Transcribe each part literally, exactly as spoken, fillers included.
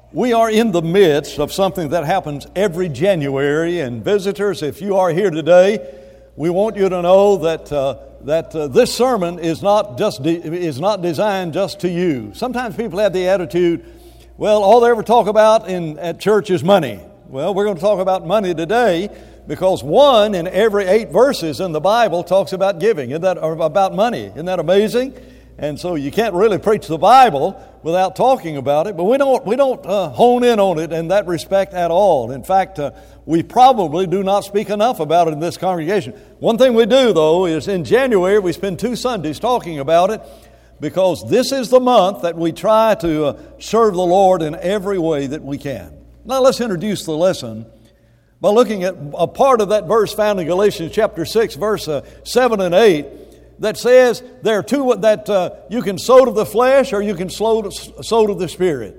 We are in the midst of something that happens every January, and visitors, if you are here today, we want you to know that uh, that uh, this sermon is not just de- is not designed just to you. Sometimes people have the attitude, well, all they ever talk about in at church is money. Well, we're going to talk about money today because one in every eight verses in the Bible talks about giving. Isn't that or about money? Isn't that amazing? And so you can't really preach the Bible without talking about it. But we don't we don't uh, hone in on it in that respect at all. In fact, uh, we probably do not speak enough about it in this congregation. One thing we do, though, is in January we spend two Sundays talking about it because this is the month that we try to uh, serve the Lord in every way that we can. Now let's introduce the lesson by looking at a part of that verse found in Galatians chapter six, verse uh, seven and eight. That says there are two that uh, you can sow to the flesh or you can sow to, sow to the Spirit.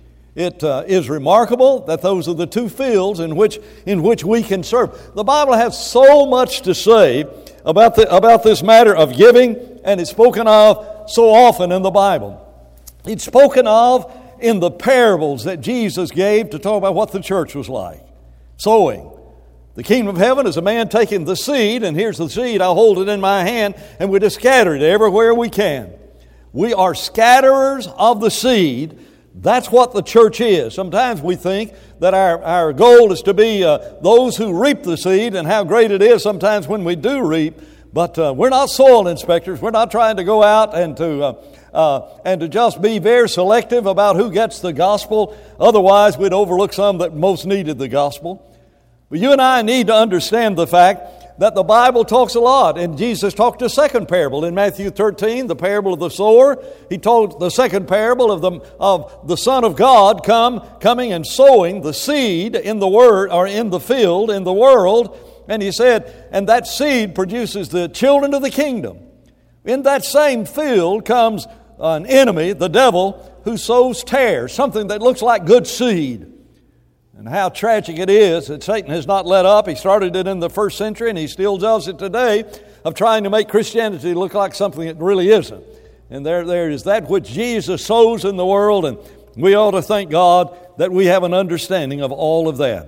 It uh, is remarkable that those are the two fields in which in which we can serve. The Bible has so much to say about the about this matter of giving, and it's spoken of so often in the Bible. It's spoken of in the parables that Jesus gave to talk about what the church was like. Sowing. The kingdom of heaven is a man taking the seed, and here's the seed, I hold it in my hand, and we just scatter it everywhere we can. We are scatterers of the seed. That's what the church is. Sometimes we think that our, our goal is to be uh, those who reap the seed, and how great it is sometimes when we do reap. But uh, we're not soil inspectors. We're not trying to go out and to uh, uh, and to just be very selective about who gets the gospel. Otherwise, we'd overlook some that most needed the gospel. But you and I need to understand the fact that the Bible talks a lot. And Jesus talked a second parable in Matthew thirteen, the parable of the sower. He told the second parable of the of the Son of God come coming and sowing the seed in the word or in the field in the world. And he said, and that seed produces the children of the kingdom. In that same field comes an enemy, the devil, who sows tares, something that looks like good seed. And how tragic it is that Satan has not let up. He started it in the first century and he still does it today of trying to make Christianity look like something it really isn't. And there, there is that which Jesus sows in the world, and we ought to thank God that we have an understanding of all of that.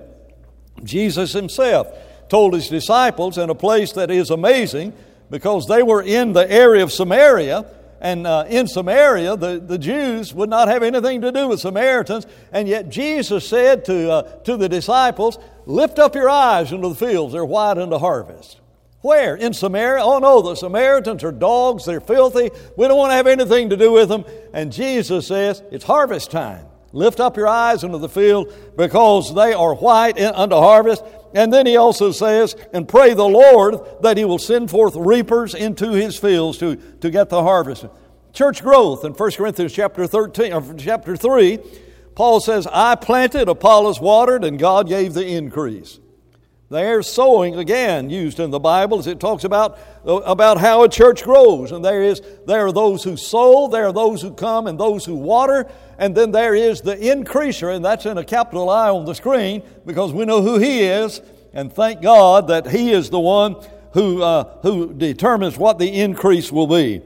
Jesus himself told his disciples in a place that is amazing because they were in the area of Samaria. And uh, in Samaria, the, the Jews would not have anything to do with Samaritans. And yet Jesus said to uh, to the disciples, lift up your eyes into the fields, they're white unto harvest. Where? In Samaria? Oh no, the Samaritans are dogs, they're filthy. We don't want to have anything to do with them. And Jesus says, it's harvest time. Lift up your eyes into the field because they are white unto harvest. And then he also says, and pray the Lord that he will send forth reapers into his fields to, to get the harvest. Church growth in First Corinthians chapter thirteen, or chapter three, Paul says, I planted, Apollos watered, and God gave the increase. There's sowing again used in the Bible as it talks about, about how a church grows. And there is there are those who sow, there are those who come, and those who water. And then there is the increaser, and that's in a capital I on the screen because we know who he is. And thank God that he is the one who uh, who determines what the increase will be.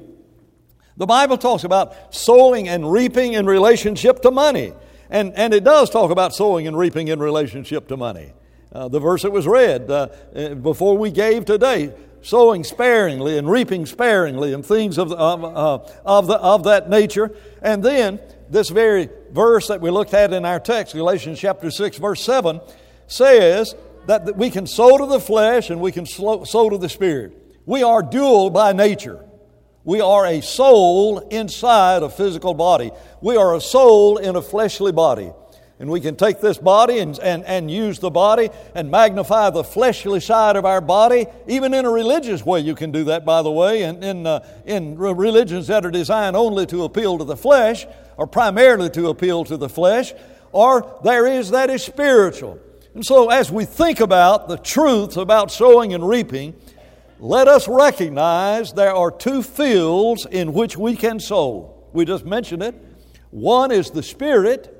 The Bible talks about sowing and reaping in relationship to money. And, and it does talk about sowing and reaping in relationship to money. Uh, the verse that was read uh, before we gave today, sowing sparingly and reaping sparingly and things of, of, uh, of, the, of that nature. And then this very verse that we looked at in our text, Galatians chapter six, verse seven, says that we can sow to the flesh and we can sow to the Spirit. We are dual by nature. We are a soul inside a physical body. We are a soul in a fleshly body. And we can take this body and, and, and use the body and magnify the fleshly side of our body. Even in a religious way you can do that, by the way. And in, uh, in religions that are designed only to appeal to the flesh, or primarily to appeal to the flesh, or there is that is spiritual. And so as we think about the truths about sowing and reaping, let us recognize there are two fields in which we can sow. We just mentioned it. One is the Spirit,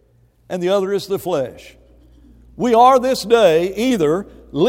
and the other is the flesh. We are this day either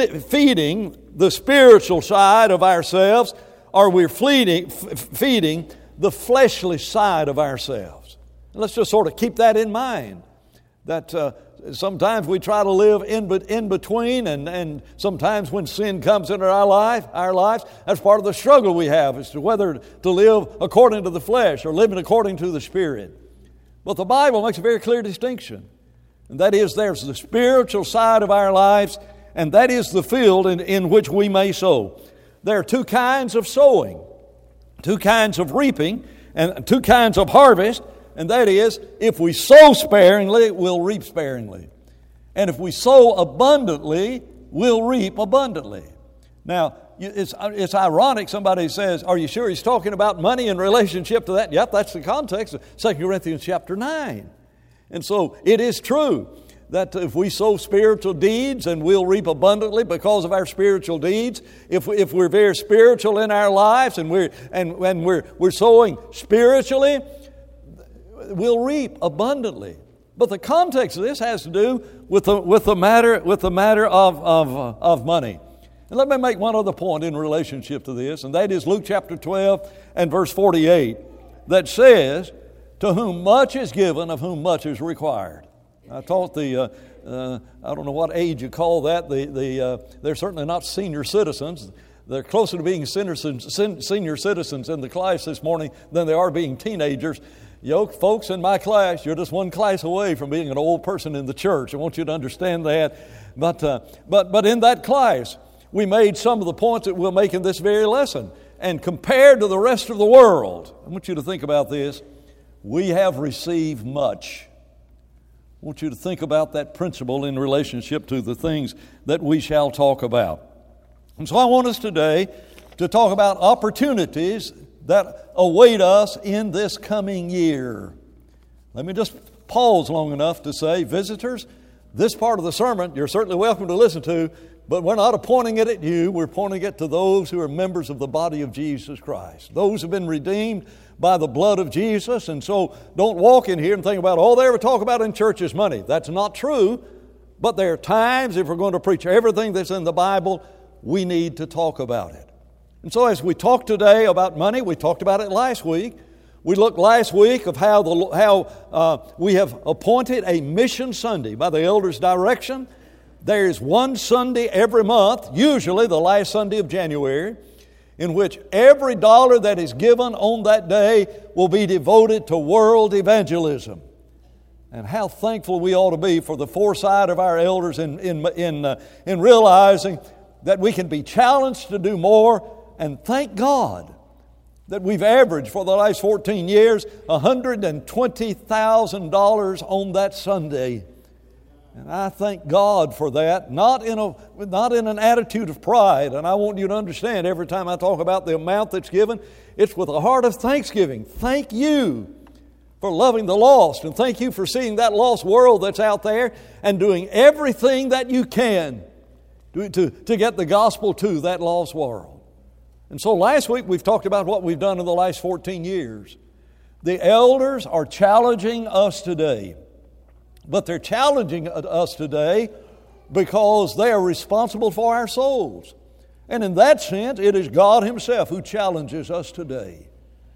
feeding the spiritual side of ourselves, or we're feeding, feeding the fleshly side of ourselves. And let's just sort of keep that in mind. that uh, sometimes we try to live in, in between, and, and sometimes when sin comes into our life, our lives, that's part of the struggle we have as to whether to live according to the flesh or living according to the Spirit. But the Bible makes a very clear distinction, and that is there's the spiritual side of our lives, and that is the field in, in which we may sow. There are two kinds of sowing, two kinds of reaping, and two kinds of harvest, and that is, if we sow sparingly, we'll reap sparingly. And if we sow abundantly, we'll reap abundantly. Now, it's, it's ironic, somebody says, are you sure he's talking about money in relationship to that? Yep, that's the context of Second Corinthians chapter nine. And so it is true that if we sow spiritual deeds, and we'll reap abundantly because of our spiritual deeds. If, we, if we're very spiritual in our lives and we're, and, and we're, we're sowing spiritually, we'll reap abundantly. But the context of this has to do with the, with the matter, with the matter of, of, of money. And let me make one other point in relationship to this, and that is Luke chapter twelve and verse forty-eight, that says, to whom much is given, of whom much is required. I taught the, uh, uh, I don't know what age you call that, the, the, uh, they're certainly not senior citizens. They're closer to being senior citizens in the class this morning than they are being teenagers. Yo, folks in my class, you're just one class away from being an old person in the church. I want you to understand that. But, uh, but, but in that class, we made some of the points that we'll make in this very lesson. And compared to the rest of the world, I want you to think about this. We have received much. I want you to think about that principle in relationship to the things that we shall talk about. And so I want us today to talk about opportunities that await us in this coming year. Let me just pause long enough to say, visitors, this part of the sermon you're certainly welcome to listen to, but we're not pointing it at you. We're pointing it to those who are members of the body of Jesus Christ. Those who have been redeemed by the blood of Jesus. And so don't walk in here and think about all they ever talk about in church is money. That's not true. But there are times, if we're going to preach everything that's in the Bible, we need to talk about it. And so as we talk today about money, we talked about it last week. We looked last week of how, the, how uh, we have appointed a Mission Sunday by the elders' direction. There's one Sunday every month, usually the last Sunday of January, in which every dollar that is given on that day will be devoted to world evangelism. And how thankful we ought to be for the foresight of our elders in, in, in, uh, in realizing that we can be challenged to do more, and thank God that we've averaged for the last fourteen years one hundred twenty thousand dollars on that Sunday. And I thank God for that, not in a not in an attitude of pride. And I want you to understand, every time I talk about the amount that's given, it's with a heart of thanksgiving. Thank you for loving the lost, and thank you for seeing that lost world that's out there and doing everything that you can to, to, to get the gospel to that lost world. And so last week we've talked about what we've done in the last fourteen years. The elders are challenging us today. But they're challenging us today because they are responsible for our souls. And in that sense, it is God Himself who challenges us today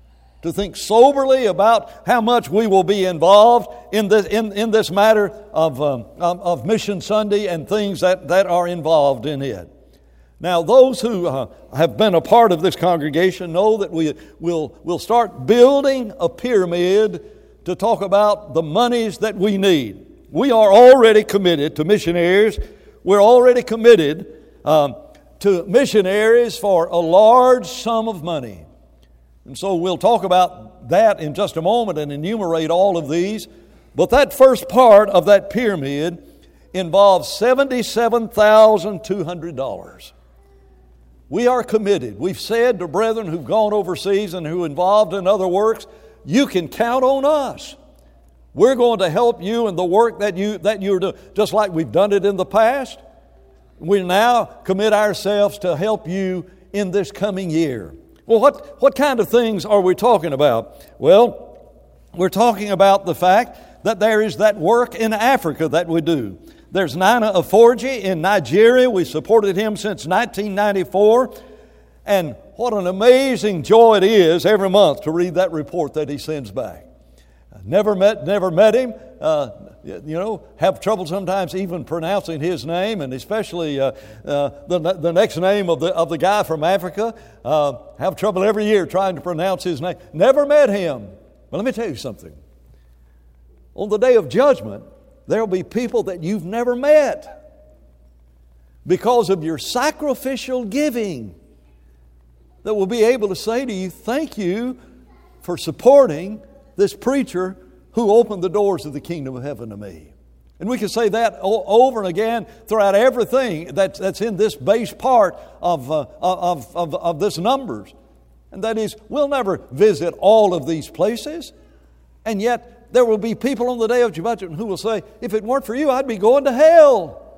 to think soberly about how much we will be involved in this, in, in this matter of, um, of Mission Sunday and things that, that are involved in it. Now, those who uh, have been a part of this congregation know that we will we'll start building a pyramid to talk about the monies that we need. We are already committed to missionaries. We're already committed um, to missionaries for a large sum of money. And so we'll talk about that in just a moment and enumerate all of these. But that first part of that pyramid involves seventy-seven thousand two hundred dollars. We are committed. We've said to brethren who've gone overseas and who are involved in other works, you can count on us. We're going to help you in the work that, you, that you're doing, just like we've done it in the past. We now commit ourselves to help you in this coming year. Well, what, what kind of things are we talking about? Well, we're talking about the fact that there is that work in Africa that we do. There's Nana Aforji in Nigeria. We supported him since nineteen ninety-four. And what an amazing joy it is every month to read that report that he sends back. Never met, never met him. Uh, you know, have trouble sometimes even pronouncing his name, and especially uh, uh, the, the next name of the, of the guy from Africa. Uh, have trouble every year trying to pronounce his name. Never met him. But let me tell you something. On the day of judgment, there will be people that you've never met because of your sacrificial giving that will be able to say to you, thank you for supporting this preacher who opened the doors of the kingdom of heaven to me. And we can say that over and again throughout everything that's, that's in this base part of, uh, of, of, of this numbers. And that is, we'll never visit all of these places. And yet, there will be people on the day of judgment who will say, if it weren't for you, I'd be going to hell.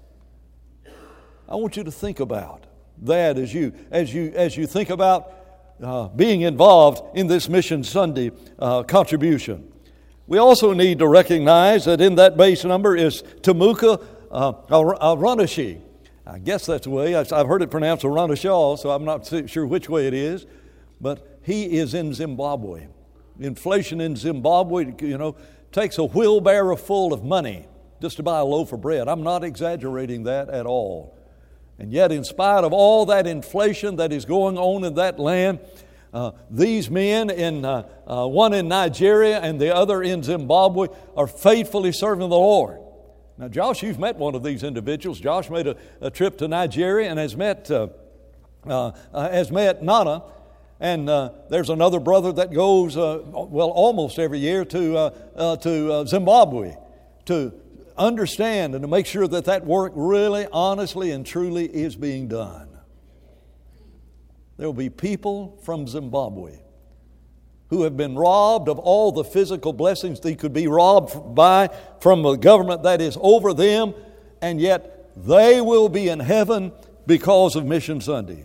I want you to think about that as you, as you, as you think about uh, being involved in this Mission Sunday uh, contribution. We also need to recognize that in that base number is Tamuka uh, Aranashi. I guess that's the way. I've heard it pronounced Aranashaw, so I'm not sure which way it is. But he is in Zimbabwe. Inflation in Zimbabwe, you know, takes a wheelbarrow full of money just to buy a loaf of bread. I'm not exaggerating that at all. And yet, in spite of all that inflation that is going on in that land, uh, these men, in uh, uh, one in Nigeria and the other in Zimbabwe, are faithfully serving the Lord. Now, Josh, you've met one of these individuals. Josh made a, a trip to Nigeria and has met uh, uh, has met Nana. And uh, there's another brother that goes, uh, well, almost every year to uh, uh, to uh, Zimbabwe to understand and to make sure that that work really, honestly, and truly is being done. There will be people from Zimbabwe who have been robbed of all the physical blessings they could be robbed by from the government that is over them, and yet they will be in heaven because of Mission Sunday.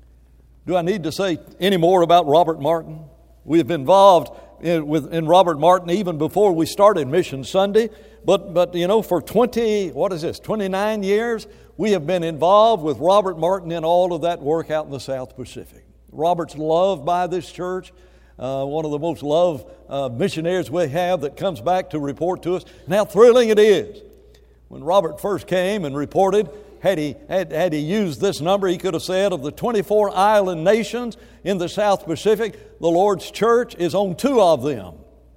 Do I need to say any more about Robert Martin? We have been involved in, with, in Robert Martin even before we started Mission Sunday. But, but you know, for twenty, what is this, twenty-nine years, we have been involved with Robert Martin in all of that work out in the South Pacific. Robert's loved by this church, uh, one of the most loved uh, missionaries we have that comes back to report to us. And how thrilling it is. When Robert first came and reported, Had he, had, had he used this number, he could have said of the twenty-four island nations in the South Pacific, the Lord's church is on two of them.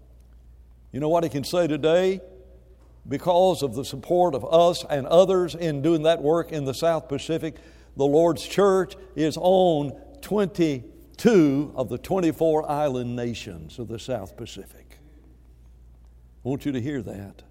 You know what he can say today? Because of the support of us and others in doing that work in the South Pacific, the Lord's church is on twenty-two of the twenty-four island nations of the South Pacific. I want you to hear that.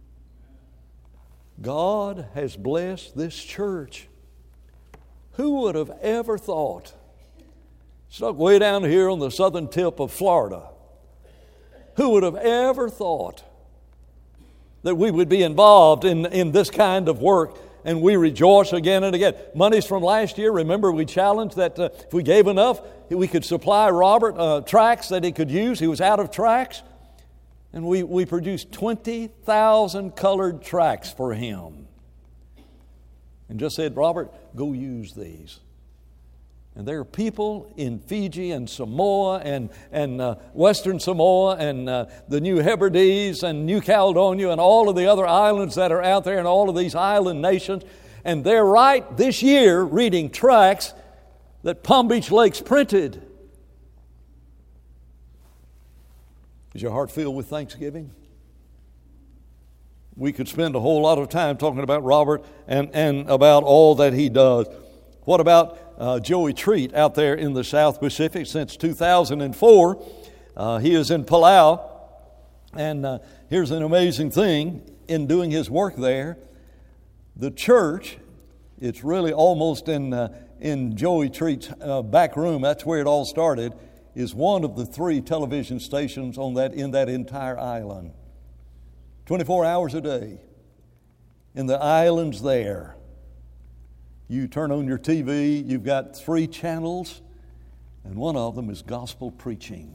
God has blessed this church. Who would have ever thought, stuck way down here on the southern tip of Florida, who would have ever thought that we would be involved in, in this kind of work? And we rejoice again and again. Monies from last year, remember we challenged that uh, if we gave enough, we could supply Robert uh, tracts that he could use. He was out of tracts. And we, we produced twenty thousand colored tracts for him. And just said, Robert, go use these. And there are people in Fiji and Samoa and, and uh, Western Samoa and uh, the New Hebrides and New Caledonia and all of the other islands that are out there and all of these island nations. And they're right this year reading tracts that Palm Beach Lakes printed. Is your heart filled with thanksgiving? We could spend a whole lot of time talking about Robert and, and about all that he does. What about uh, Joey Treat out there in the South Pacific since two thousand four? Uh, he is in Palau. And uh, here's an amazing thing. In doing his work there, the church, it's really almost in, uh, in Joey Treat's uh, back room. That's where it all started. Is one of the three television stations on that in that entire island. twenty-four hours a day. In the islands there. You turn on your T V, you've got three channels, and one of them is gospel preaching.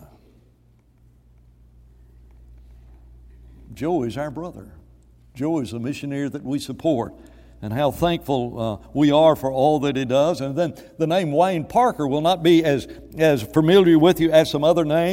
Joey's our brother. Joey's a missionary that we support. And how thankful uh, we are for all that he does. And then the name Wayne Parker will not be as, as familiar with you as some other names,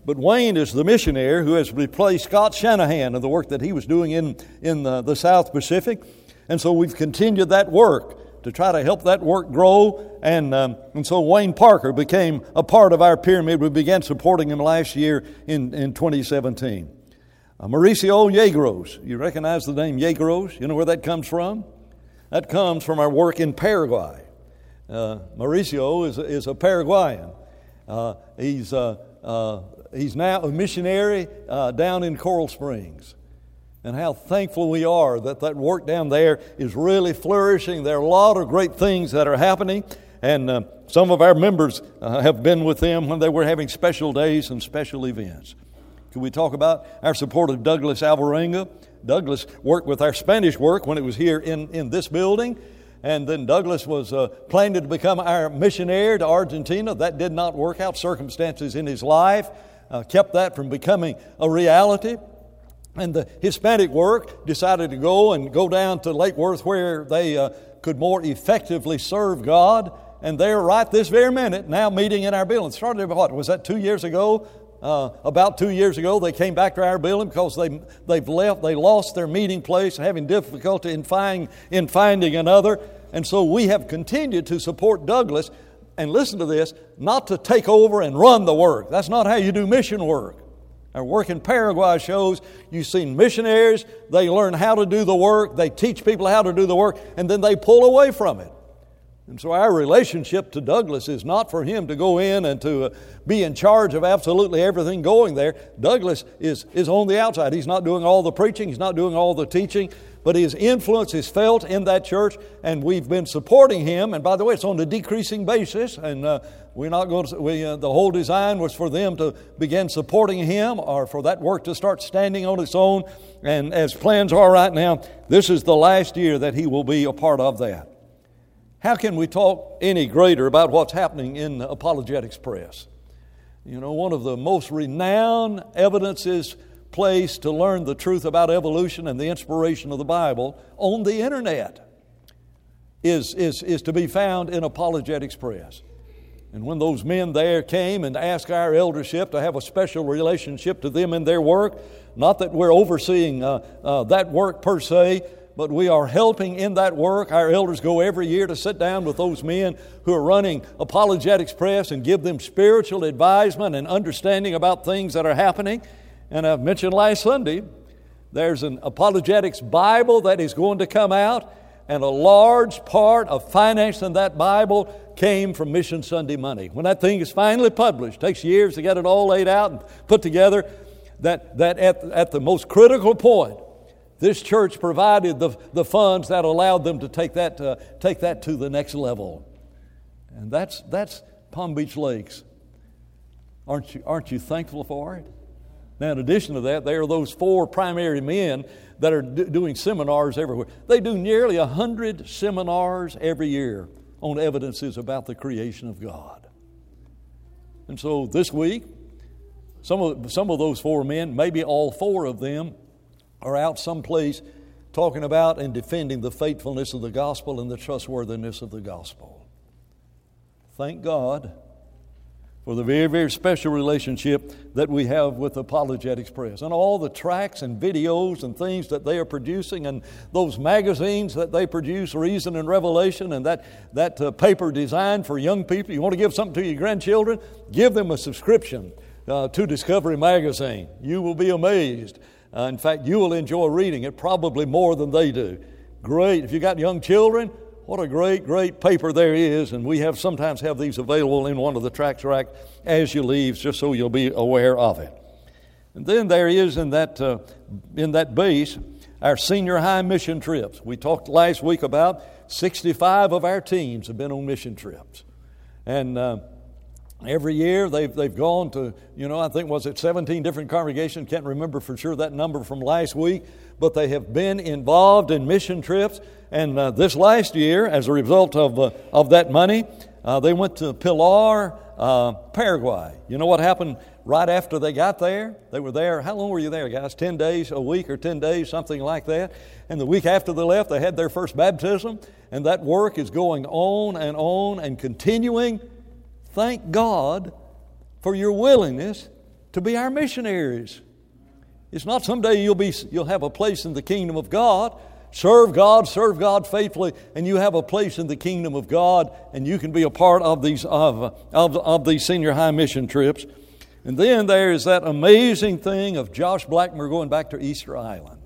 but Wayne is the missionary who has replaced Scott Shanahan in the work that he was doing in, in the, the South Pacific. And so we've continued that work to try to help that work grow. And, um, and so Wayne Parker became a part of our pyramid. We began supporting him last year in, in twenty seventeen. Uh, Mauricio Yegros. You recognize the name Yegros? You know where that comes from? That comes from our work in Paraguay. Uh, Mauricio is, is a Paraguayan. Uh, he's, uh, uh, he's now a missionary uh, down in Coral Springs. And how thankful we are that that work down there is really flourishing. There are a lot of great things that are happening. And uh, some of our members uh, have been with them when they were having special days and special events. Can we talk about our support of Douglas Alvarenga? Douglas worked with our Spanish work when it was here in, in this building. And then Douglas was uh, planning to become our missionary to Argentina. That did not work out. Circumstances in his life uh, kept that from becoming a reality. And the Hispanic work decided to go and go down to Lake Worth where they uh, could more effectively serve God. And they're right this very minute now meeting in our building. Started, what, was that two years ago? Uh, about two years ago, they came back to our building because they, they've left, they lost their meeting place, having difficulty in, find, in finding another. And so we have continued to support Douglas. And listen to this, not to take over and run the work. That's not how you do mission work. Our work in Paraguay shows you've seen missionaries, they learn how to do the work, they teach people how to do the work, and then they pull away from it. And so our relationship to Douglas is not for him to go in and to uh, be in charge of absolutely everything going there. Douglas is, is on the outside. He's not doing all the preaching, he's not doing all the teaching, but his influence is felt in that church, and we've been supporting him. And by the way, it's on a decreasing basis, and uh, we're not going to. We, uh, the whole design was for them to begin supporting him, or for that work to start standing on its own. And as plans are right now, this is the last year that he will be a part of that. How can we talk any greater about what's happening in the apologetics press? You know, one of the most renowned evidences placed to learn the truth about evolution and the inspiration of the Bible on the internet is, is, is to be found in Apologetics Press. And when those men there came and asked our eldership to have a special relationship to them in their work, not that we're overseeing uh, uh, that work per se, but we are helping in that work. Our elders go every year to sit down with those men who are running Apologetics Press and give them spiritual advisement and understanding about things that are happening. And I've mentioned last Sunday, there's an apologetics Bible that is going to come out, and a large part of financing that Bible came from Mission Sunday money. When that thing is finally published, it takes years to get it all laid out and put together, that, that at, at the most critical point, this church provided the, the funds that allowed them to take that, uh, take that to the next level. And that's, that's Palm Beach Lakes. Aren't you, aren't you thankful for it? Now, in addition to that, there are those four primary men that are do- doing seminars everywhere. They do nearly a hundred seminars every year on evidences about the creation of God. And so this week, some of, some of those four men, maybe all four of them, are out someplace talking about and defending the faithfulness of the gospel and the trustworthiness of the gospel. Thank God for the very, very special relationship that we have with Apologetics Press, and all the tracts and videos and things that they are producing, and those magazines that they produce, Reason and Revelation, and that, that uh, paper designed for young people. You want to give something to your grandchildren? Give them a subscription uh, to Discovery Magazine. You will be amazed. Uh, in fact, you will enjoy reading it probably more than they do. Great. If you got young children, what a great, great paper there is, and we have sometimes have these available in one of the tracts rack as you leave, just so you'll be aware of it. And then there is in that uh, in that base our senior high mission trips. We talked last week about sixty-five of our teams have been on mission trips, and uh, every year they've they've gone to, you know, I think was it seventeen different congregations. Can't remember for sure that number from last week, but they have been involved in mission trips. And uh, this last year, as a result of uh, of that money, uh, they went to Pilar, uh, Paraguay. You know what happened right after they got there? They were there. How long were you there, guys? Ten days, a week, or ten days, something like that. And the week after they left, they had their first baptism. And that work is going on and on and continuing. Thank God for your willingness to be our missionaries. It's not someday you'll be you'll have a place in the kingdom of God. Serve God, serve God faithfully, and you have a place in the kingdom of God, and you can be a part of these of, of, of these senior high mission trips. And then there is that amazing thing of Josh Blackmer going back to Easter Island.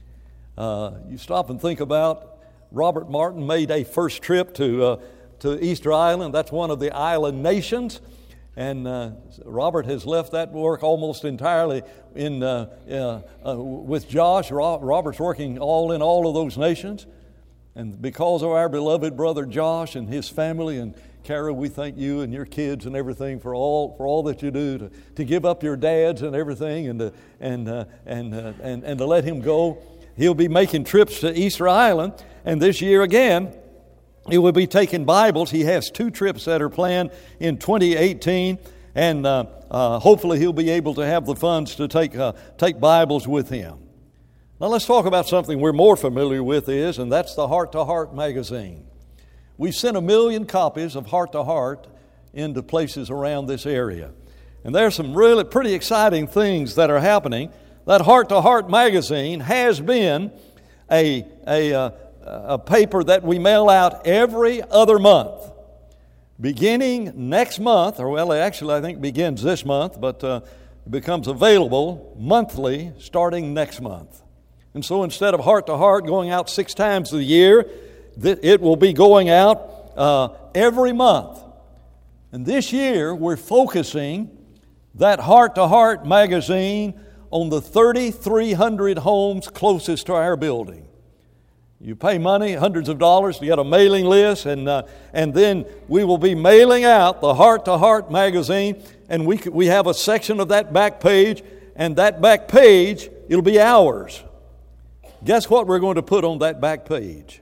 Uh, you stop and think about Robert Martin made a first trip to uh, to Easter Island. That's one of the island nations. And uh, Robert has left that work almost entirely in uh, uh, uh, with Josh. Ro- Robert's working all in all of those nations. And because of our beloved brother Josh and his family, and Kara, we thank you and your kids and everything for all for all that you do to, to give up your dads and everything and to, and uh, and uh, and and to let him go. He'll be making trips to Easter Island, and this year again, he will be taking Bibles. He has two trips that are planned in twenty eighteen, and uh, uh, hopefully he'll be able to have the funds to take uh, take Bibles with him. Now let's talk about something we're more familiar with is, and that's the Heart to Heart magazine. We've sent a million copies of Heart to Heart into places around this area. And there's some really pretty exciting things that are happening. That Heart to Heart magazine has been a, a, uh, a paper that we mail out every other month. Beginning next month, or well, actually I think begins this month, but uh, it becomes available monthly starting next month. And so instead of Heart to Heart going out six times a year, th- it will be going out uh, every month. And this year we're focusing that Heart to Heart magazine on the thirty-three hundred homes closest to our building. You pay money, hundreds of dollars, to get a mailing list, and uh, and then we will be mailing out the Heart to Heart magazine, and we we have a section of that back page, and that back page, it'll be ours. Guess what we're going to put on that back page?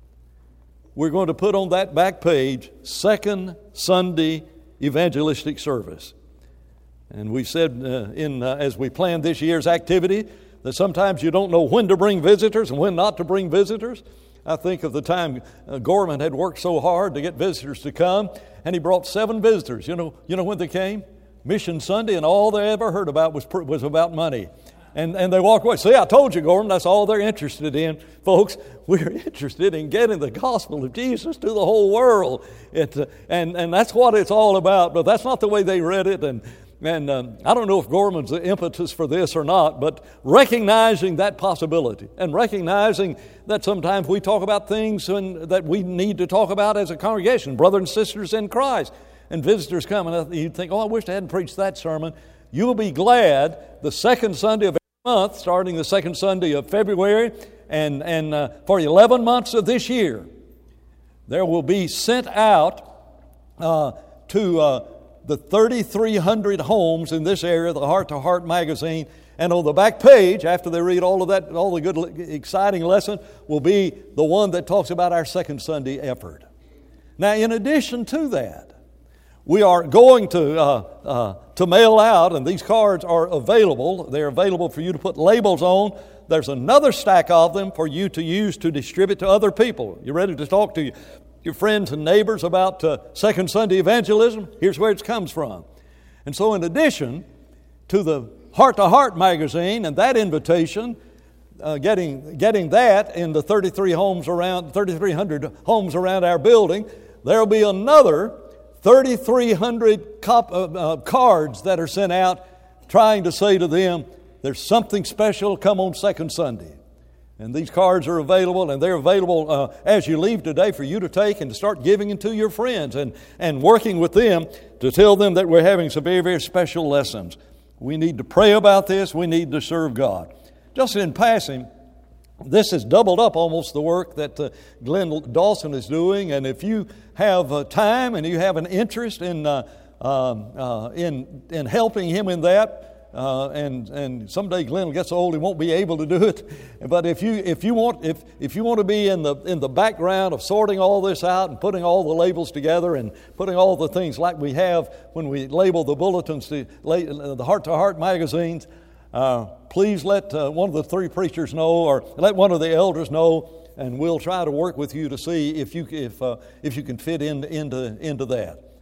We're going to put on that back page, Second Sunday Evangelistic Service. And we said uh, in uh, as we planned this year's activity that sometimes you don't know when to bring visitors and when not to bring visitors. I think of the time uh, Gorman had worked so hard to get visitors to come, and he brought seven visitors. You know, you know when they came? Mission Sunday, and all they ever heard about was was about money. And and they walked away. See, I told you, Gorman, that's all they're interested in. Folks, we're interested in getting the gospel of Jesus to the whole world. It, uh, and, and that's what it's all about. But that's not the way they read it. And And um, I don't know if Gorman's the impetus for this or not, but recognizing that possibility and recognizing that sometimes we talk about things and that we need to talk about as a congregation, brothers and sisters in Christ, and visitors come and you think, oh, I wish I hadn't preached that sermon. You will be glad the second Sunday of every month, starting the second Sunday of February, and, and uh, for eleven months of this year, there will be sent out uh, to... Uh, the thirty-three hundred homes in this area, the Heart to Heart magazine, and on the back page, after they read all of that, all the good, exciting lesson, will be the one that talks about our second Sunday effort. Now, in addition to that, we are going to uh, uh, to mail out, and these cards are available. They're available for you to put labels on. There's another stack of them for you to use to distribute to other people. You ready to talk to you? Your friends and neighbors about uh, Second Sunday evangelism? Here's where it comes from. And so in addition to the Heart to Heart magazine and that invitation, uh, getting getting that in the thirty-three homes around, thirty-three hundred homes around our building, there will be another thirty-three hundred cop, uh, uh, cards that are sent out trying to say to them, there's something special come on Second Sunday. And these cards are available, and they're available uh, as you leave today for you to take and to start giving them to your friends and, and working with them to tell them that we're having some very, very special lessons. We need to pray about this. We need to serve God. Just in passing, this has doubled up almost the work that uh, Glenn Dawson is doing. And if you have uh, time and you have an interest in uh, um, uh, in in helping him in that, Uh, and and someday Glenn gets old, he won't be able to do it. But if you if you want if if you want to be in the in the background of sorting all this out and putting all the labels together and putting all the things like we have when we label the bulletins, the the Heart to Heart magazines, uh, please let uh, one of the three preachers know, or let one of the elders know, and we'll try to work with you to see if you if uh, if you can fit in, into into that.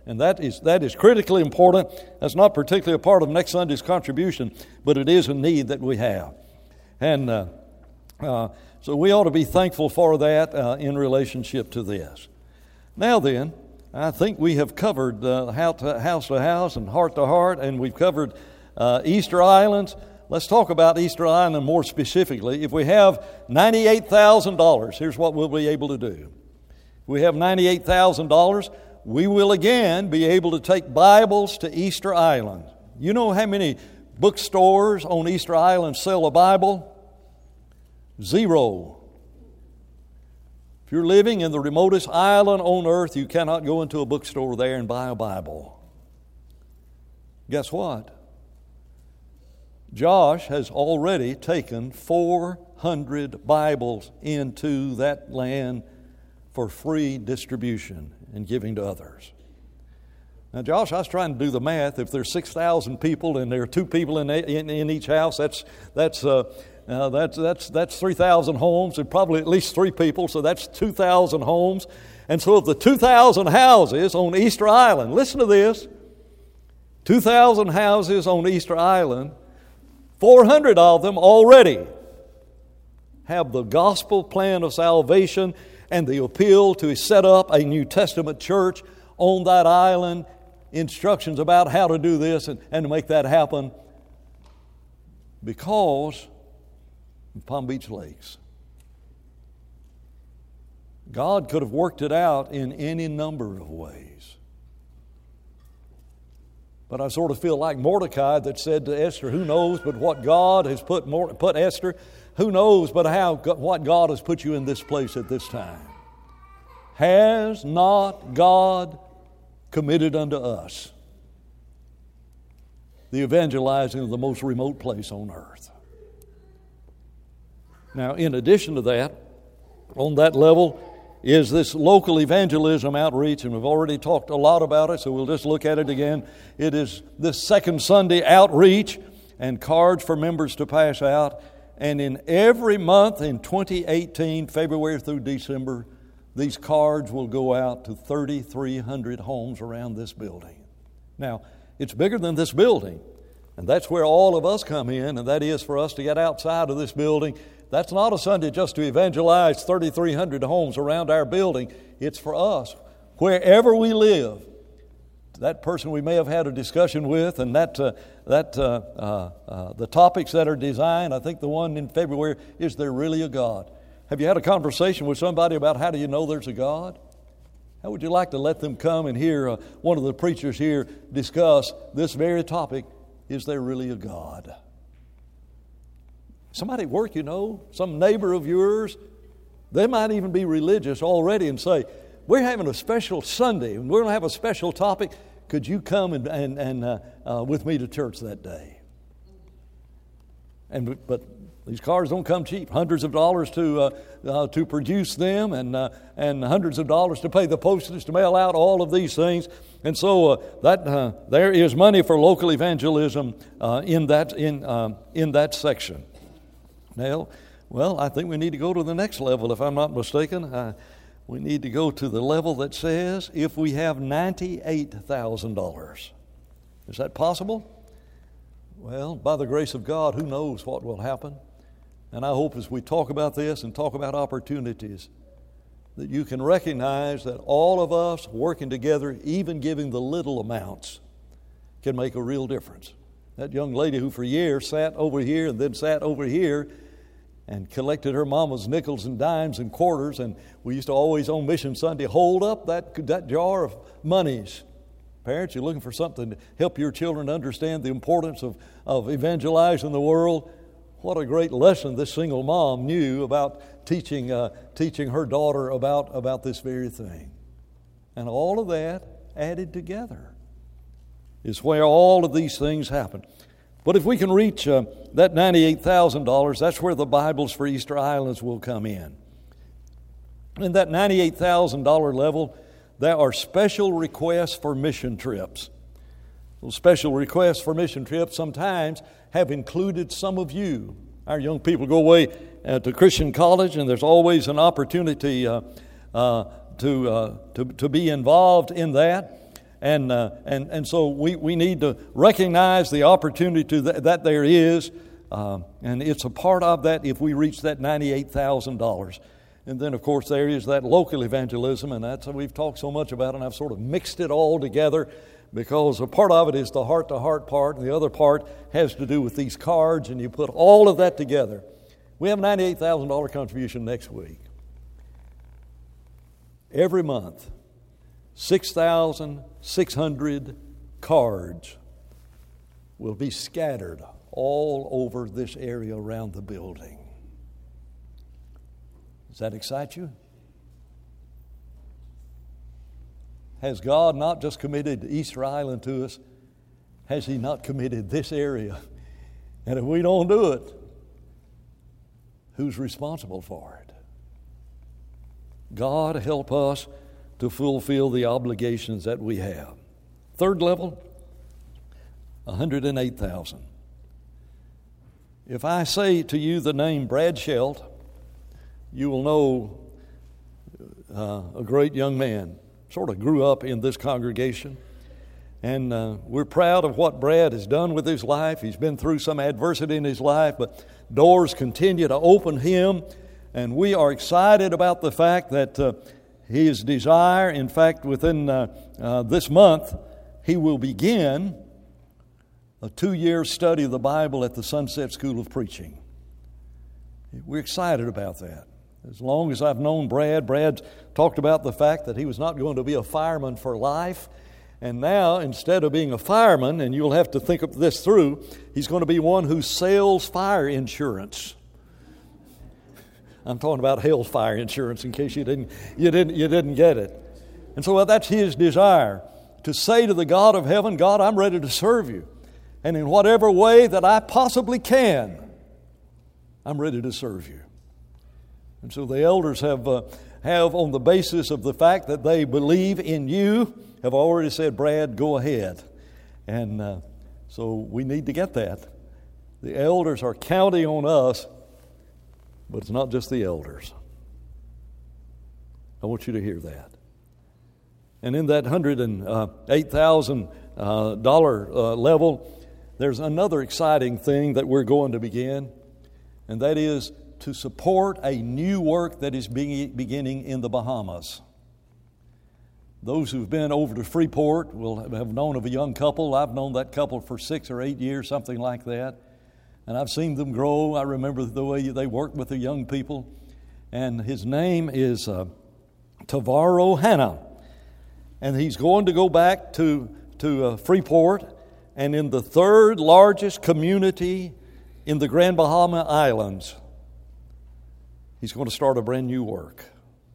And that is that is critically important. That's not particularly a part of next Sunday's contribution, but it is a need that we have. And uh, uh, so we ought to be thankful for that uh, in relationship to this. Now then, I think we have covered uh, house to house and heart to heart, and we've covered uh, Easter Islands. Let's talk about Easter Island more specifically. If we have ninety-eight thousand dollars, here's what we'll be able to do. If we have ninety-eight thousand dollars, we will again be able to take Bibles to Easter Island. You know how many bookstores on Easter Island sell a Bible? Zero. If you're living in the remotest island on earth, you cannot go into a bookstore there and buy a Bible. Guess what? Josh has already taken four hundred Bibles into that land for free distribution and giving to others. Now, Josh, I was trying to do the math. If there's six thousand people and there are two people in, in, in each house, that's that's uh, uh, that's that's that's three thousand homes, and probably at least three people. So that's two thousand homes. And so, of the two thousand houses on Easter Island, listen to this: two thousand houses on Easter Island, four hundred of them already have the gospel plan of salvation and the appeal to set up a New Testament church on that island, instructions about how to do this and, and to make that happen because of Palm Beach Lakes. God could have worked it out in any number of ways. But I sort of feel like Mordecai that said to Esther, who knows but what God has put, put Esther, who knows but how what God has put you in this place at this time. Has not God committed unto us the evangelizing of the most remote place on earth? Now, in addition to that, on that level is this local evangelism outreach, and we've already talked a lot about it, so we'll just look at it again. It is this second Sunday outreach and cards for members to pass out. And in every month in twenty eighteen, February through December, these cards will go out to thirty-three hundred homes around this building. Now, it's bigger than this building, and that's where all of us come in, and that is for us to get outside of this building. That's not a Sunday just to evangelize thirty-three hundred homes around our building. It's for us, wherever we live. That person we may have had a discussion with, and that uh, that uh, uh, uh, the topics that are designed, I think the one in February, is there really a God? Have you had a conversation with somebody about how do you know there's a God? How would you like to let them come and hear uh, one of the preachers here discuss this very topic, is there really a God? Somebody at work, you know, some neighbor of yours, they might even be religious already and say, we're having a special Sunday and we're going to have a special topic. Could you come and, and, and uh, uh, with me to church that day? And but these cards don't come cheap. Hundreds of dollars to uh, uh, to produce them, and uh, and hundreds of dollars to pay the postage to mail out all of these things. And so uh, that uh, there is money for local evangelism uh, in that in um, in that section. Now, well, I think we need to go to the next level, if I'm not mistaken. Uh, we need to go to the level that says if we have ninety-eight thousand dollars. Is that possible? Well, by the grace of God, who knows what will happen? And I hope as we talk about this and talk about opportunities, that you can recognize that all of us working together, even giving the little amounts, can make a real difference. That young lady who for years sat over here and then sat over here and collected her mama's nickels and dimes and quarters, and we used to always on Mission Sunday hold up that, that jar of monies. Parents, you're looking for something to help your children understand the importance of, of evangelizing the world. What a great lesson this single mom knew about teaching uh, teaching her daughter about, about this very thing. And all of that added together is where all of these things happen. But if we can reach uh, that ninety-eight thousand dollars, that's where the Bibles for Easter Islands will come in. In that ninety-eight thousand dollars level, there are special requests for mission trips. Those special requests for mission trips sometimes have included some of you. Our young people go away uh, to Christian college, and there's always an opportunity uh, uh, to, uh, to to be involved in that. and, uh, and, and so we, we need to recognize the opportunity that, that there is, uh, and it's a part of that if we reach that ninety-eight thousand dollars. And then, of course, there is that local evangelism, and that's what we've talked so much about, and I've sort of mixed it all together because a part of it is the heart-to-heart part, and the other part has to do with these cards, and you put all of that together. We have a ninety-eight thousand dollars contribution next week. Every month, six thousand six hundred cards will be scattered all over this area around the building. Does that excite you? Has God not just committed Easter Island to us? Has He not committed this area? And if we don't do it, who's responsible for it? God help us to fulfill the obligations that we have. Third level, one hundred eight thousand dollars. If I say to you the name Brad Schelt, you will know uh, a great young man. Sort of grew up in this congregation. And uh, we're proud of what Brad has done with his life. He's been through some adversity in his life, but doors continue to open him. And we are excited about the fact that uh, his desire, in fact, within uh, uh, this month, he will begin a two-year study of the Bible at the Sunset School of Preaching. We're excited about that. As long as I've known Brad, Brad talked about the fact that he was not going to be a fireman for life. And now, instead of being a fireman, and you'll have to think of this through, he's going to be one who sells fire insurance. I'm talking about hell's fire insurance in case you didn't, you didn't, you didn't get it. And so that's his desire, to say to the God of heaven, God, I'm ready to serve you. And in whatever way that I possibly can, I'm ready to serve you. And so the elders have, uh, have, on the basis of the fact that they believe in you, have already said, Brad, go ahead. And uh, so we need to get that. The elders are counting on us, but it's not just the elders. I want you to hear that. And in that one hundred eight thousand dollars uh, level, there's another exciting thing that we're going to begin, and that is to support a new work that is beginning in the Bahamas. Those who've been over to Freeport will have known of a young couple. I've known that couple for six or eight years, something like that. And I've seen them grow. I remember the way they work with the young people. And his name is uh, Tavaro Hanna. And he's going to go back to, to uh, Freeport. And in the third largest community in the Grand Bahama Islands, he's going to start a brand new work.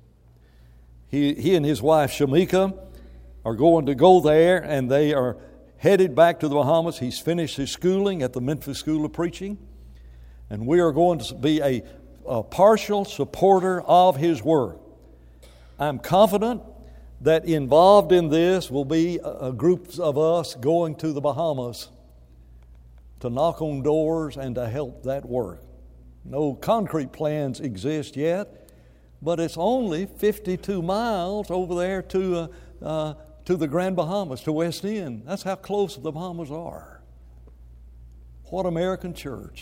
He, he and his wife, Shamika, are going to go there, and they are headed back to the Bahamas. He's finished his schooling at the Memphis School of Preaching, and we are going to be a, a partial supporter of his work. I'm confident that involved in this will be a, a group of us going to the Bahamas to knock on doors and to help that work. No concrete plans exist yet, but it's only fifty-two miles over there to uh, uh, to the Grand Bahamas, to West End. That's how close the Bahamas are. What American church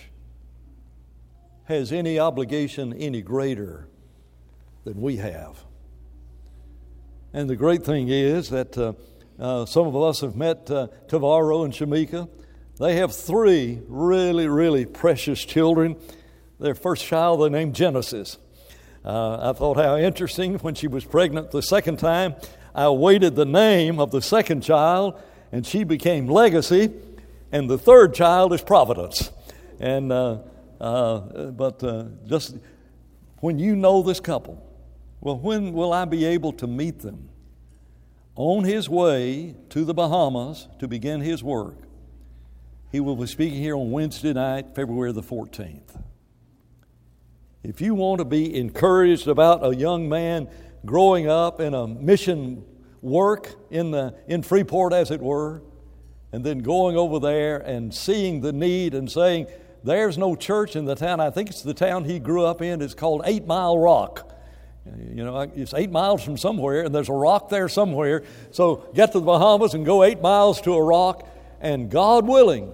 has any obligation any greater than we have? And the great thing is that uh, uh, some of us have met uh, Tavaro and Shamika. They have three really, really precious children. Their first child they named Genesis. Uh, I thought how interesting when she was pregnant the second time. I awaited the name of the second child, and she became Legacy, and the third child is Providence. And uh, uh, but uh, just when you know this couple, well, when will I be able to meet them? On his way to the Bahamas to begin his work, he will be speaking here on Wednesday night, February the fourteenth. If you want to be encouraged about a young man growing up in a mission work in the in Freeport, as it were, and then going over there and seeing the need and saying, there's no church in the town. I think it's the town he grew up in. It's called Eight Mile Rock. You know, it's eight miles from somewhere, and there's a rock there somewhere. So get to the Bahamas and go eight miles to a rock, and God willing,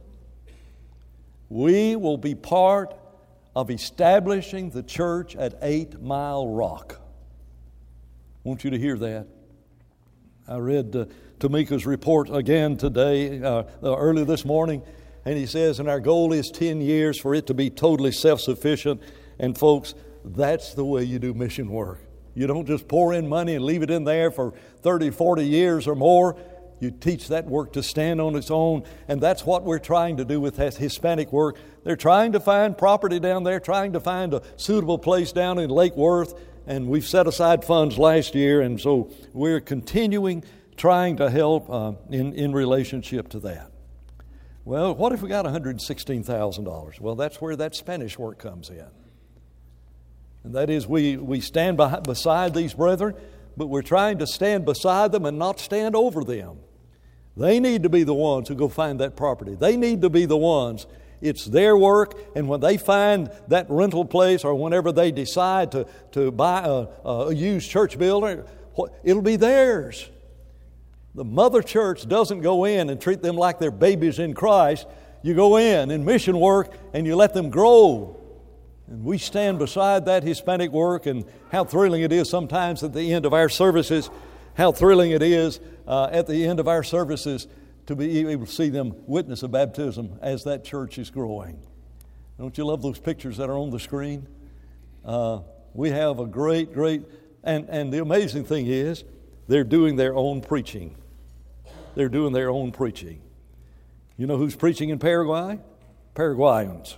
we will be part of establishing the church at Eight Mile Rock. I want you to hear that. I read uh, Tamika's report again today, uh, early this morning, and he says, and our goal is ten years for it to be totally self-sufficient. And folks, that's the way you do mission work. You don't just pour in money and leave it in there for thirty, forty years or more. You teach that work to stand on its own, and that's what we're trying to do with Hispanic work. They're trying to find property down there, trying to find a suitable place down in Lake Worth, and we've set aside funds last year, and so we're continuing trying to help uh, in, in relationship to that. Well, what if we got one hundred sixteen thousand dollars? Well, that's where that Spanish work comes in. And that is, we, we stand by, beside these brethren, but we're trying to stand beside them and not stand over them. They need to be the ones who go find that property. They need to be the ones. It's their work, and when they find that rental place or whenever they decide to, to buy a, a used church building, it'll be theirs. The mother church doesn't go in and treat them like they're babies in Christ. You go in in mission work and you let them grow. And we stand beside that Hispanic work, and how thrilling it is sometimes at the end of our services, how thrilling it is uh, at the end of our services to be able to see them witness a baptism as that church is growing. Don't you love those pictures that are on the screen? Uh, we have a great, great, and, and the amazing thing is they're doing their own preaching. They're doing their own preaching. You know who's preaching in Paraguay? Paraguayans.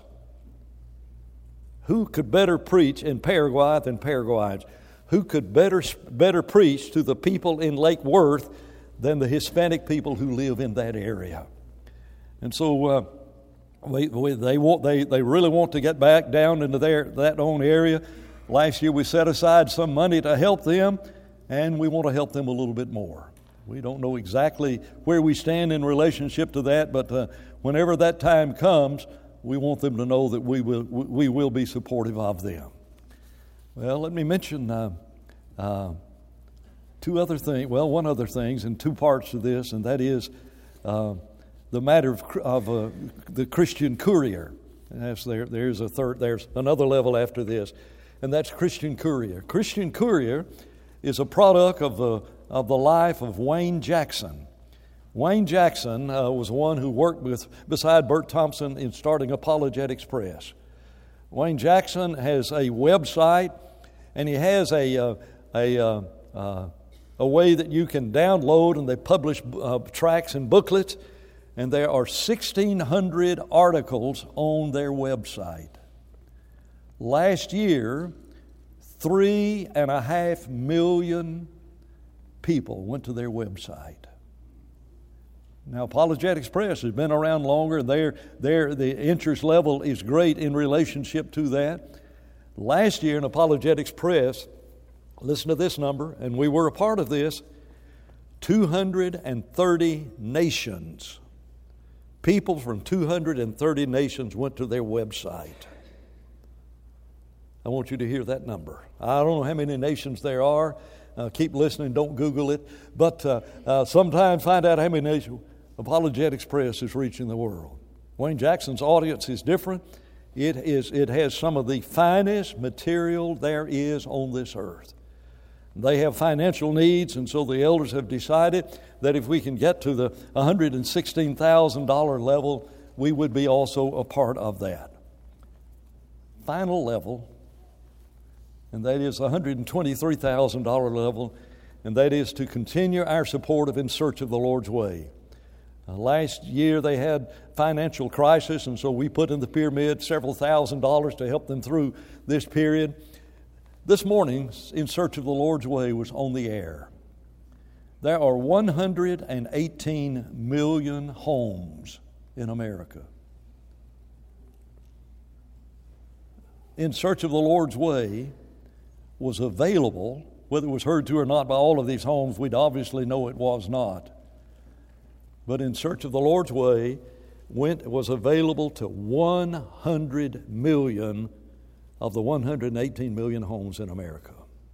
Who could better preach in Paraguay than Paraguayans? Who could better better preach to the people in Lake Worth than the Hispanic people who live in that area? And so uh, we, we, they want they they really want to get back down into their that own area. Last year we set aside some money to help them, and we want to help them a little bit more. We don't know exactly where we stand in relationship to that, but uh, whenever that time comes, we want them to know that we will we will be supportive of them. Well, let me mention uh, uh, two other things. Well, one other things in two parts to this, and that is uh, the matter of, of uh, the Christian Courier. And that's there. There's a third. There's another level after this, and that's Christian Courier. Christian Courier is a product of the of the life of Wayne Jackson. Wayne Jackson uh, was one who worked with beside Bert Thompson in starting Apologetics Press. Wayne Jackson has a website, and he has a uh, a uh, uh, a way that you can download, and they publish uh, tracts and booklets, and there are sixteen hundred articles on their website. Last year, three and a half million people went to their website. Now, Apologetics Press has been around longer. Their, their, the interest level is great in relationship to that. Last year in Apologetics Press, listen to this number, and we were a part of this, two hundred thirty nations. People from two hundred thirty nations went to their website. I want you to hear that number. I don't know how many nations there are. Uh, keep listening, don't Google it. But uh, uh, sometime find out how many nations. Apologetics Press is reaching the world. Wayne Jackson's audience is different. It is. It has some of the finest material there is on this earth. They have financial needs, and so the elders have decided that if we can get to the one hundred sixteen thousand dollars level, we would be also a part of that. Final level, and that is the one hundred twenty-three thousand dollars level, and that is to continue our support of In Search of the Lord's Way. Uh, last year they had financial crisis, and so we put in the pyramid several thousand dollars to help them through this period. This morning, In Search of the Lord's Way was on the air. There are one hundred eighteen million homes in America. In Search of the Lord's Way was available, whether it was heard to or not by all of these homes, we'd obviously know it was not. But In Search of the Lord's Way went was available to one hundred million of the one hundred eighteen million homes in America.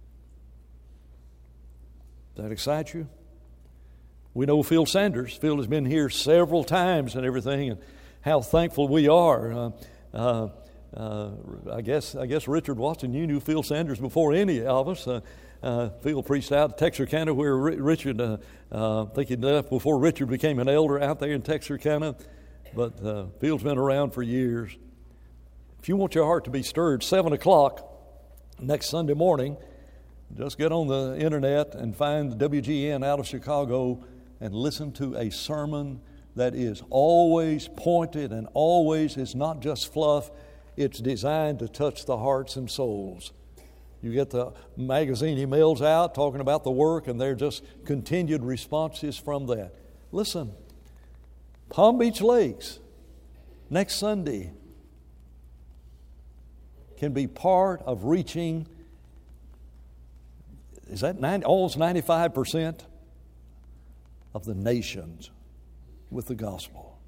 Does that excite you? We know Phil Sanders. Phil has been here several times and everything, and how thankful we are. Uh, uh, uh, I guess I guess Richard Watson, you knew Phil Sanders before any of us. Uh, uh, Phil preached out of Texarkana where Richard, uh, uh, I think he left before Richard became an elder out there in Texarkana. But uh, Phil's been around for years. If you want your heart to be stirred, seven o'clock next Sunday morning, just get on the internet and find W G N out of Chicago and listen to a sermon that is always pointed and always is not just fluff. It's designed to touch the hearts and souls. You get the magazine emails out talking about the work, and they're just continued responses from that. Listen, Palm Beach Lakes next Sunday can be part of reaching, is that nine, almost ninety-five percent of the nations with the gospel.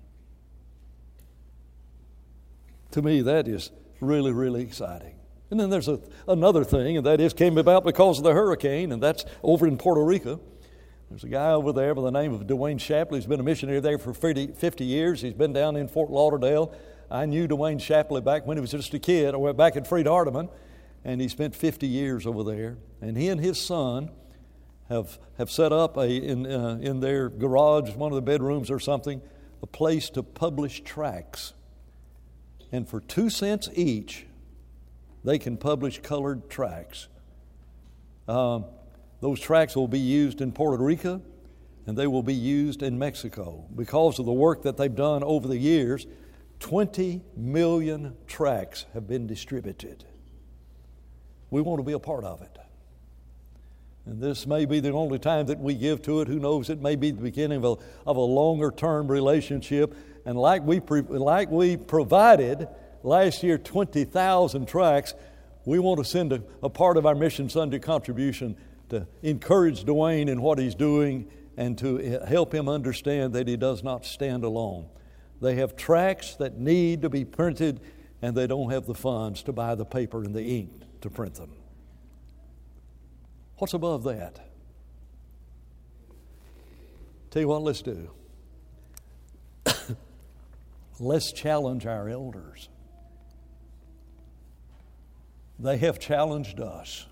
To me, that is really, really exciting. And then there's a, another thing, and that is came about because of the hurricane, and that's over in Puerto Rico. There's a guy over there by the name of Dwayne Shapley. He's been a missionary there for fifty years. He's been down in Fort Lauderdale. I knew Dwayne Shapley back when he was just a kid. I went back at Freed Hardeman, and he spent fifty years over there. And he and his son have have set up a in uh, in their garage, one of the bedrooms or something, a place to publish tracts. And for two cents each, they can publish colored tracts. Um, those tracts will be used in Puerto Rico, and they will be used in Mexico. Because of the work that they've done over the years, twenty million tracts have been distributed. We want to be a part of it. And this may be the only time that we give to it. Who knows? It may be the beginning of a, of a longer-term relationship. And like we pre, like we provided last year twenty thousand tracts, we want to send a, a part of our Mission Sunday contribution to encourage Dwayne in what he's doing and to help him understand that he does not stand alone. They have tracts that need to be printed, and they don't have the funds to buy the paper and the ink to print them. What's above that? Tell you what, let's do. Let's challenge our elders. They have challenged us.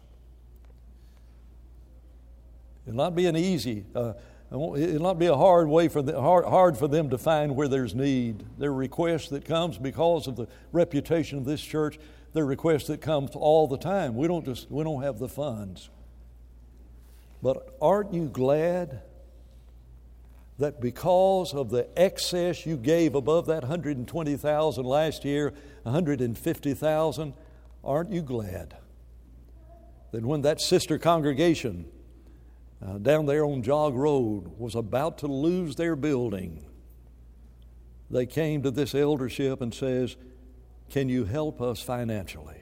It'll not be an easy, uh, it'll not be a hard way for the, hard, hard for them to find where there's need. There are requests that comes because of the reputation of this church. There are requests that comes all the time. We don't just we don't have the funds. But aren't you glad that because of the excess you gave above that one hundred twenty thousand last year, one hundred fifty thousand, aren't you glad that when that sister congregation uh, down there on Jog Road was about to lose their building, they came to this eldership and says, can you help us financially?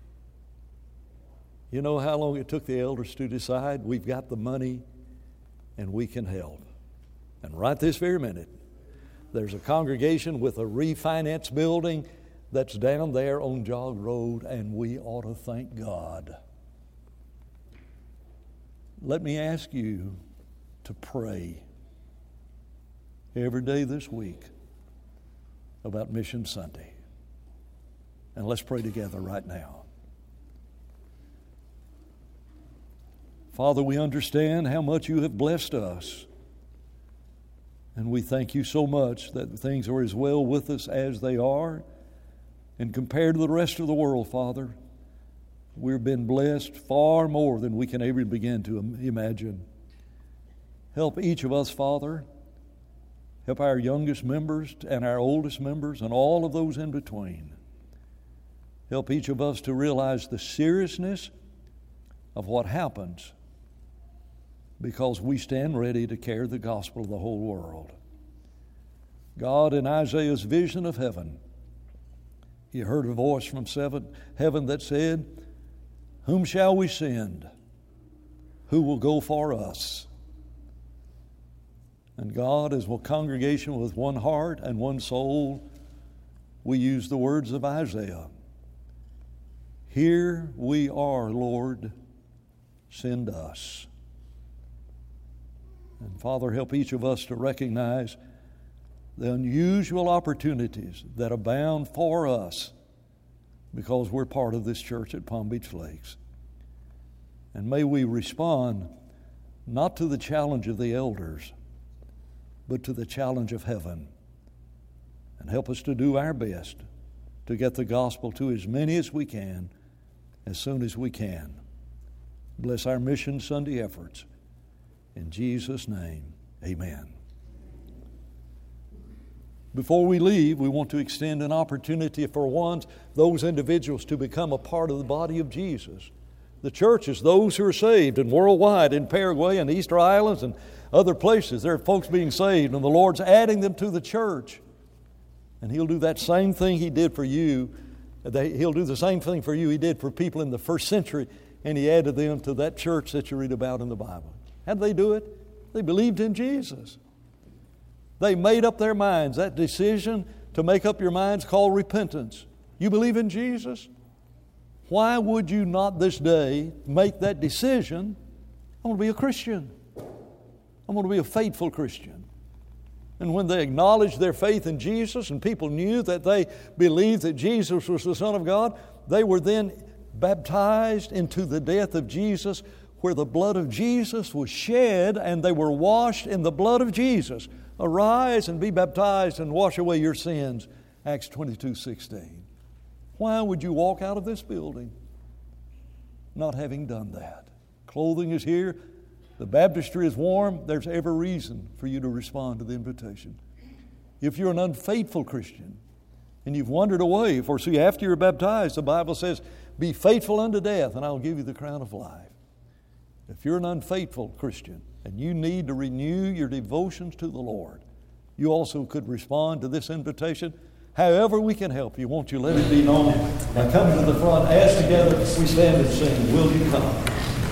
You know how long it took the elders to decide? We've got the money and we can help. And right this very minute, there's a congregation with a refinance building that's down there on Jog Road, and we ought to thank God. Let me ask you to pray every day this week about Mission Sunday. And let's pray together right now. Father, we understand how much you have blessed us. And we thank you so much that things are as well with us as they are. And compared to the rest of the world, Father, we've been blessed far more than we can ever begin to imagine. Help each of us, Father. Help our youngest members and our oldest members and all of those in between. Help each of us to realize the seriousness of what happens because we stand ready to carry the gospel of the whole world. God, in Isaiah's vision of heaven, he heard a voice from seven, heaven that said, whom shall we send? Who will go for us? And God, as a congregation with one heart and one soul, we use the words of Isaiah. Here we are, Lord, send us. And Father, help each of us to recognize the unusual opportunities that abound for us because we're part of this church at Palm Beach Lakes. And may we respond not to the challenge of the elders, but to the challenge of heaven. And help us to do our best to get the gospel to as many as we can, as soon as we can. Bless our Mission Sunday efforts. In Jesus' name, amen. Before we leave, we want to extend an opportunity for once those individuals to become a part of the body of Jesus. The churches, those who are saved, and worldwide, in Paraguay and Easter Islands and other places, there are folks being saved, and the Lord's adding them to the church. And He'll do that same thing He did for you. He'll do the same thing for you He did for people in the first century, and He added them to that church that you read about in the Bible. How did they do it? They believed in Jesus. They made up their minds. That decision to make up your minds called repentance. You believe in Jesus? Why would you not this day make that decision? I want to be a Christian. I want to be a faithful Christian. And when they acknowledged their faith in Jesus and people knew that they believed that Jesus was the Son of God, they were then baptized into the death of Jesus, where the blood of Jesus was shed and they were washed in the blood of Jesus. Arise and be baptized and wash away your sins. Acts twenty-two sixteen. Why would you walk out of this building not having done that? Clothing is here. The baptistry is warm. There's every reason for you to respond to the invitation. If you're an unfaithful Christian and you've wandered away, for see, after you're baptized, the Bible says, be faithful unto death and I'll give you the crown of life. If you're an unfaithful Christian and you need to renew your devotions to the Lord, you also could respond to this invitation. However we can help you, won't you let it be known by coming to the front as together we stand and sing, will you come?